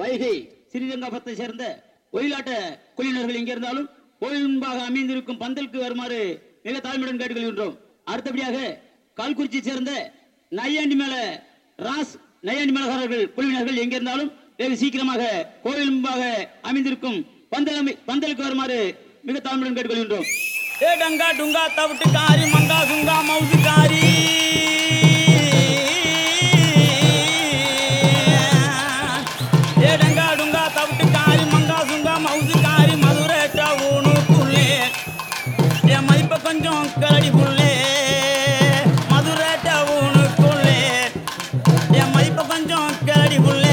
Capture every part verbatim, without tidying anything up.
வைகை ஸ்ரீரங்கபத்தை சேர்ந்த ஒயிலாட்ட குழுவினர்கள் எங்கே இருந்தாலும் கோயில் முன்பாக அமைந்திருக்கும் பந்தலுக்கு வருமாறு மிக தாழ்மையுடன் கேட்டுக்கொள்கின்றோம். அடுத்தபடியாக கால்குறிச்சி சேர்ந்த நையாண்டி மேல ராஸ் நையாண்டி மேலகாரர்கள் குழுவினர்கள் எங்கே இருந்தாலும் வெகு சீக்கிரமாக கோயில் முன்பாக அமைந்திருக்கும் பந்தல் பந்தலுக்கு வருமாறு மிக தாழ்மையுடன் கேட்டுக்கொள்கின்றோம். ஏ டங்கா டுங்கா தவிட்டுக்காரி மங்கா சுங்கா மவுசுக்காரி ஏ டங்கா டுங்கா தவிட்டுக்காரி மங்கா சுங்கா மவுசுக்காரி மதுரேட்டா ஊனுக்குள்ளே என் மதிப்ப கொஞ்சம் கரடி புள்ளே மதுரேட்டா ஊனுக்குள்ளே என் மதிப்ப கொஞ்சம் கரடி புள்ளே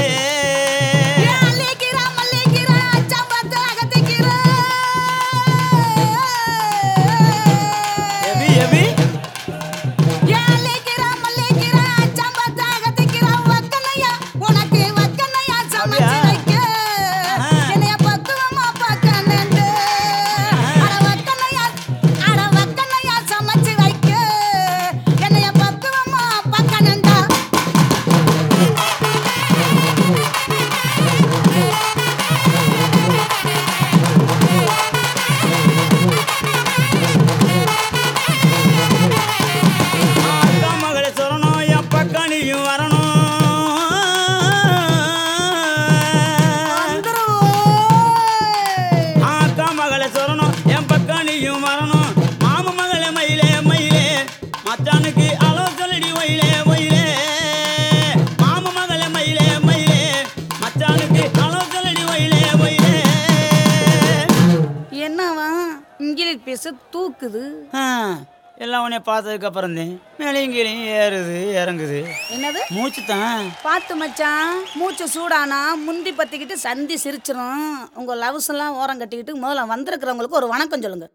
தூக்குது எல்லாம் உன்னை பார்த்ததுக்கு அப்புறம் தான் மேலையும் கீழையும் ஏறுது இறங்குது. என்னது மூச்சு தான் பார்த்து மச்சான். மூச்சு சூடானா முந்தி பத்திக்கிட்டு சந்தி சிரிச்சிரும். உங்க லவ்ஸ் எல்லாம் ஓரம் கட்டிக்கிட்டு முதல்ல வந்திருக்கிறவங்களுக்கு ஒரு வணக்கம் சொல்லுங்க.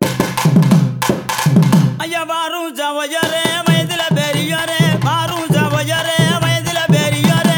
ஐயா வாரும் ஜவஜரே வயதுல பெரியாரே வாரும் ஜவஜரே வயதுல பெரியாரே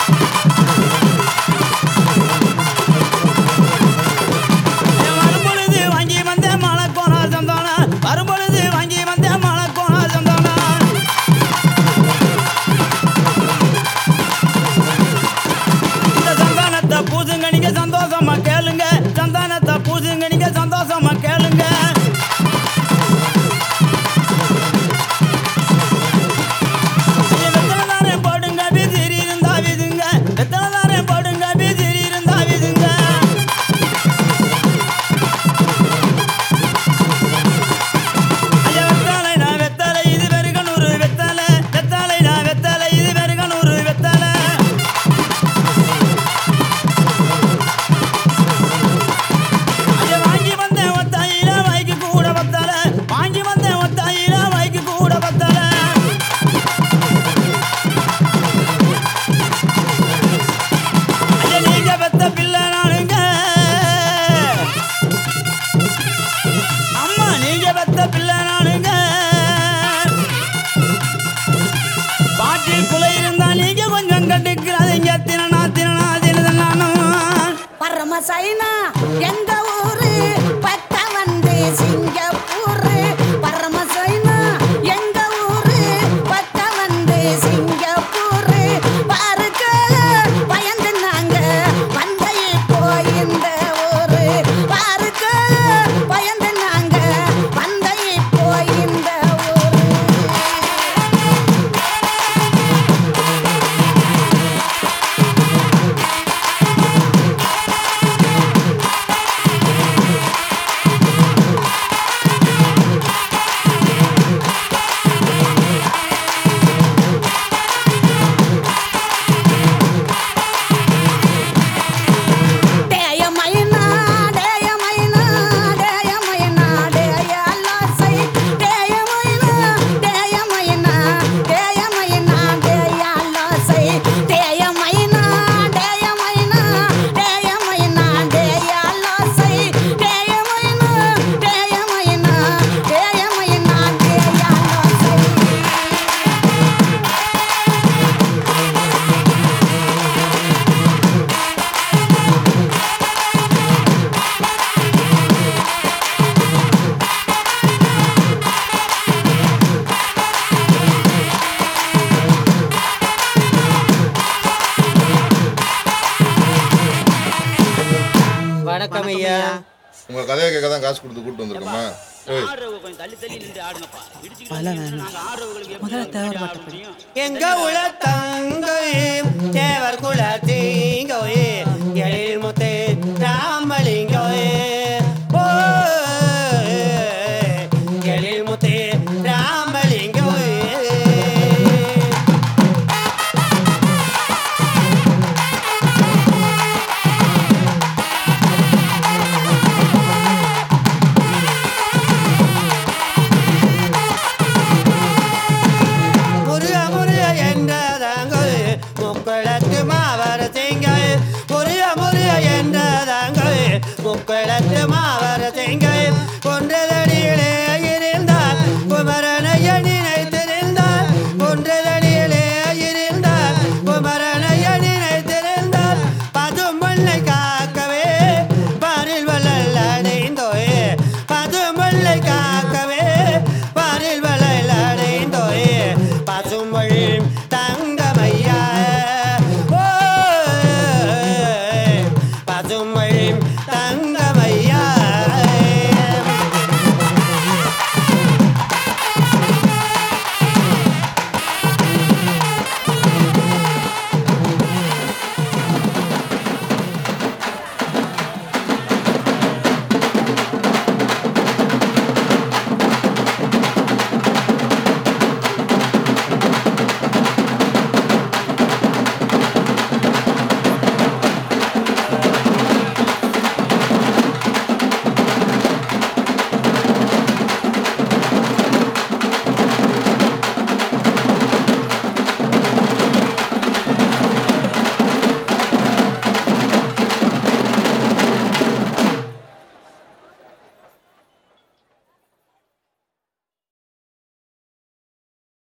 மறுபொழுது ஐயா. உங்க கதையை கேட்க தான் காசு கொடுத்து கூட்டு வந்திருக்கோமா? ஏய், ஆடுறவங்க கொஞ்சம் தள்ளி தள்ளி நின்று ஆடுங்கப்பா. இடிச்சுக்கிட்டு பல வந்தீங்கன்னா வேணாம். நாங்க ஆடுறவங்களுக்கு எப்படி முதல்ல தேவர் ஆட பாட்டு முடியும்? எங்க உல தங்கை தேவர் குல தீங்கோயே